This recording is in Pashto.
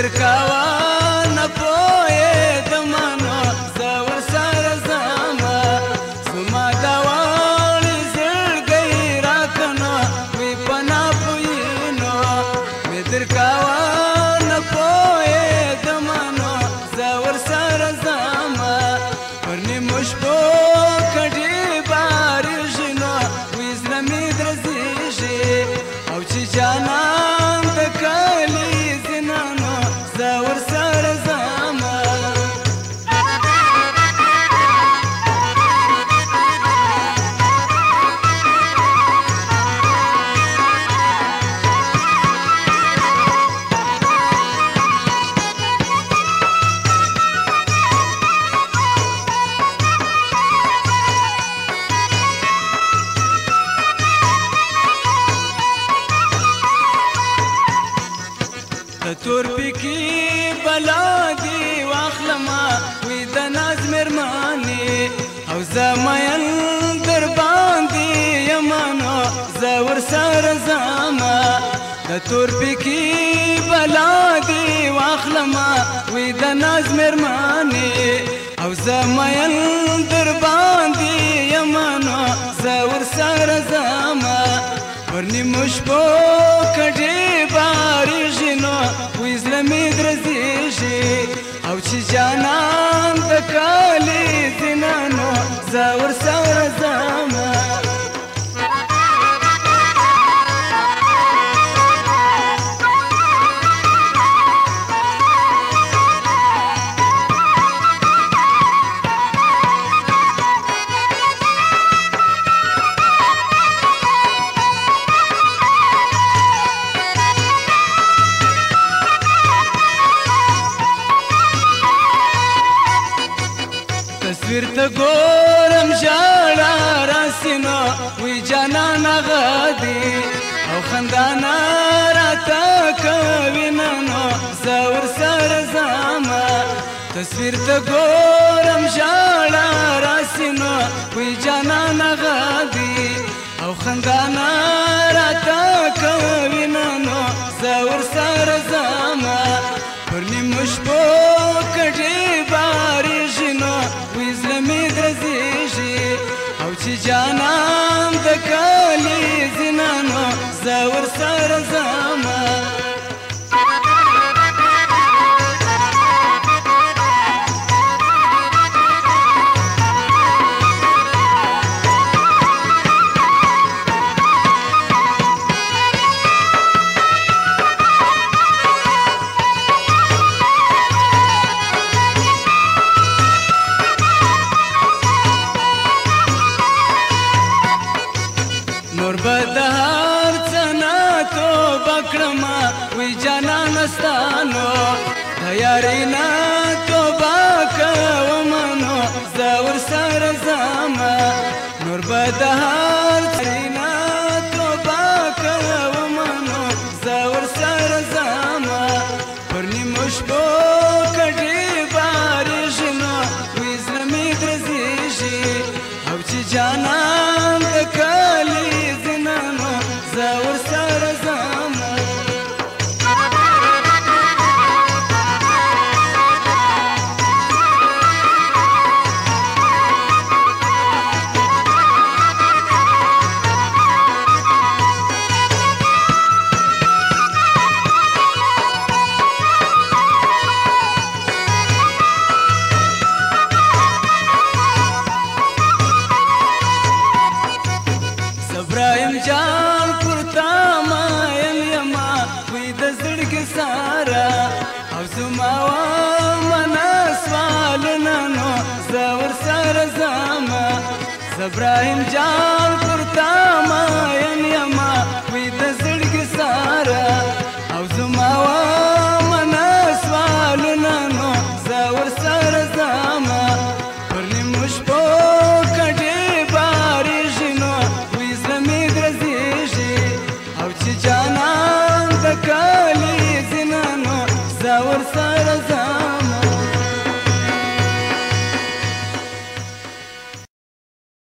درکاوه نه پوهېدمه نو زه ورسره ځمه زما دا واړې زړګی راکه نو وی په ناپوهي نو مې درکاوه نه پوهېدمه نو زه ورسره ځمه پر نیمو شپو کډې بارېږي نو وی زړه مې درزېږي او چې جانان د کلي ځینه نو زه ورسره ځمه د تورپیکي بلا دې واخلمه وی د ناز مېرمنې او زه مین در باندې یمه نو زه ورسره ځمه د تورپیکي بلا دې واخلمه وی د ناز مېرمنې او زه مین در باندې یمه نو زه ورسره ځمه پر نیمو شپو کډې بارېږي نو وی زړه مې درزېږي او چې جانان د کلي ځینه نو زه ورسره ځمه تصویر ته ګورم ژړا راسي نو وی جانان هغه دی او خندانه راته کوي نه نو زه ورسره ځمه تصویر ته ګورم ژړا راسي نو وی جانان هغه دی او خندانه راته کوي نه نو زه ورسره ځمه پر نیمو شپو کډې بارېږي نو وی زړه مې درزېږي او چې جانان د کلي ځینه نو زه ورسره ځمه نور به د هر څه نه توبه کړمه وی جانانه ستا نو د یارۍ نه توبه کومه نو زه ورسره ځمه نور به د هر څه نه توبه کومه نو زه ورسره ځمه پر نیمو شپو کډې بارېږي نو وی زړه مې درزېږي او چې جانان د کلي زه ورسره ځمه ابراهیم جان پورته ماین یما وی د زړګي ساره او زما ومنه سوالونه نو زه ورسره ځمه ابراهیم جان